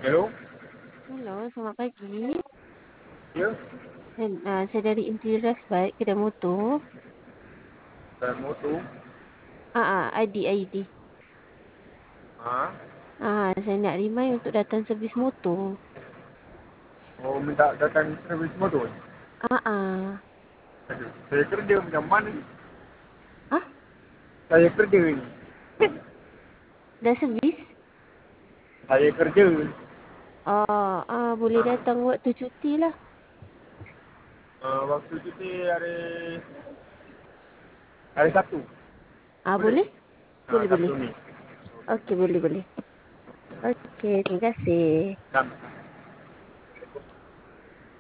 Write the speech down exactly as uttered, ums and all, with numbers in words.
Hello? Hello, selamat pagi. Ya, Saya, uh, saya dari Interior Bike, kedai motor. dan motor. Ah, ah, I D, I D. Ha? Ah, saya nak remind untuk datang servis motor. Oh, minta datang servis motor. Ah, ah. Aduh, saya kerja macam mana ni? Ah, Saya kerja ni. dah servis? Saya kerja. Ah, ah, boleh Ha. datang waktu cuti lah. Uh, waktu cuti hari hari Sabtu. Ah, Boleh? boleh? Ha, Boleh, boleh. Sabtu ni. Okey, boleh, boleh. Okey, terima kasih. Dan